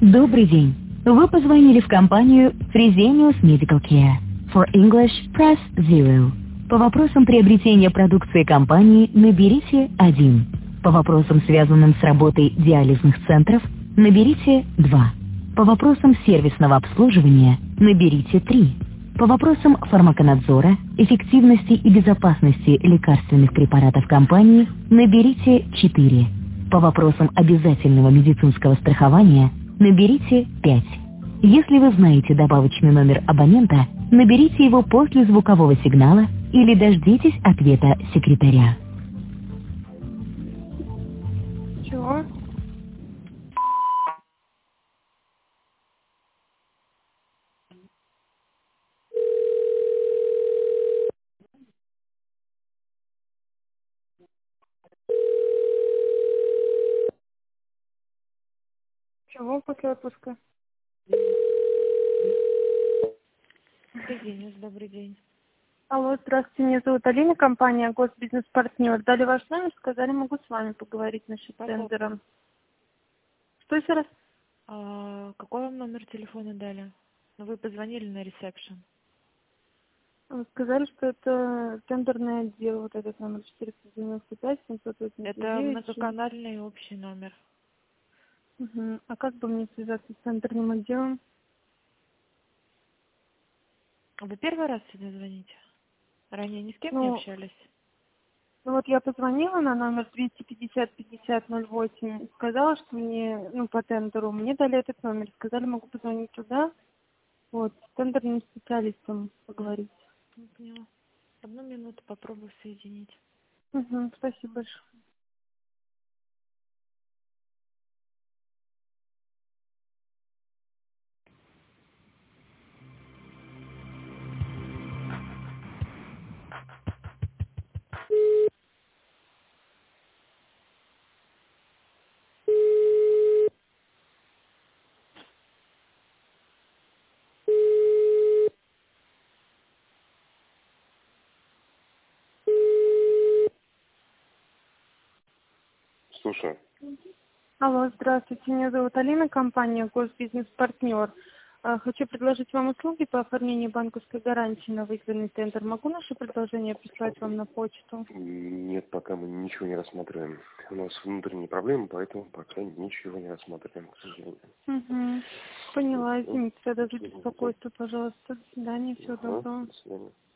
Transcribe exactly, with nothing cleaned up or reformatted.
Добрый день. Вы позвонили в компанию Fresenius Medical Care. For English, press zero. По вопросам приобретения продукции компании наберите один. По вопросам, связанным с работой диализных центров, наберите два. По вопросам сервисного обслуживания наберите три. По вопросам фармаконадзора, эффективности и безопасности лекарственных препаратов компании наберите четыре. По вопросам обязательного медицинского страхования наберите пять. Если вы знаете добавочный номер абонента, наберите его после звукового сигнала или дождитесь ответа секретаря. Чего? Чего после отпуска? Фрезениус, добрый день. Алло, здравствуйте, меня зовут Алина, компания Госбизнес-партнер. Дали ваш номер, сказали, могу с вами поговорить насчет Какой? тендера. Что еще раз? А, какой вам номер телефона дали? Ну, вы позвонили на ресепшн. Вы сказали, что это тендерный отдел, вот этот номер четыреста девяносто пять семьсот восемьдесят Это девять. многоканальный общий номер. Угу. А как бы мне связаться с тендерным отделом? Вы первый раз сюда звоните? Ранее ни с кем не Ну, общались? ну вот я позвонила на номер двести пятьдесят пятьдесят ноль восемь, сказала, что мне, ну, по тендеру, мне дали этот номер, сказали, могу позвонить туда, вот, с тендерным специалистом поговорить. Не поняла. Одну минуту попробую соединить. Угу, спасибо большое. Слушай, Алло, здравствуйте, меня зовут Алина, компания Госбизнес-партнер. А, Хочу предложить вам услуги по оформлению банковской гарантии на выигранный тендер. Могу наше предложение прислать вам на почту? нет, пока мы ничего не рассматриваем. У нас внутренние проблемы, поэтому пока ничего не рассматриваем, к сожалению. Угу. Поняла, Ну, извините тогда за всего доброго. беспокойство, пожалуйста. До свидания, всего Ага, доброго. до свидания.